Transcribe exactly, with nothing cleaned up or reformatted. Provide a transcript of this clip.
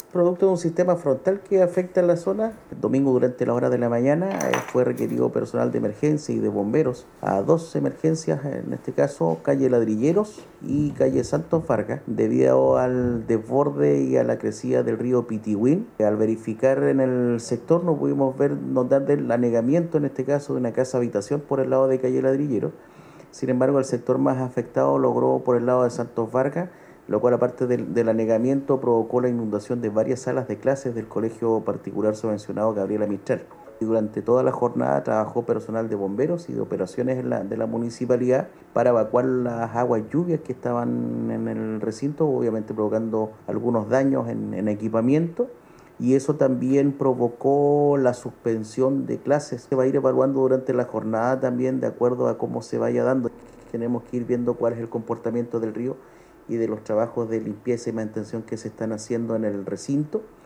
Producto de un sistema frontal que afecta a la zona, el domingo durante la hora de la mañana eh, fue requerido personal de emergencia y de bomberos a dos emergencias, en este caso calle Ladrilleros y calle Santos Vargas, debido al desborde y a la crecida del río Pitihuín. Al verificar en el sector no pudimos ver, notar del anegamiento, en este caso de una casa habitación por el lado de calle Ladrilleros. Sin embargo, el sector más afectado logró por el lado de Santos Vargas, lo cual aparte del, del anegamiento provocó la inundación de varias salas de clases del colegio particular subvencionado Gabriela Mistral. Y durante toda la jornada trabajó personal de bomberos y de operaciones en la- de la municipalidad para evacuar las aguas lluvias que estaban en el recinto, obviamente provocando algunos daños en, en equipamiento. Y eso también provocó la suspensión de clases. Se va a ir evaluando durante la jornada también de acuerdo a cómo se vaya dando. Tenemos que ir viendo cuál es el comportamiento del río y de los trabajos de limpieza y mantención que se están haciendo en el recinto.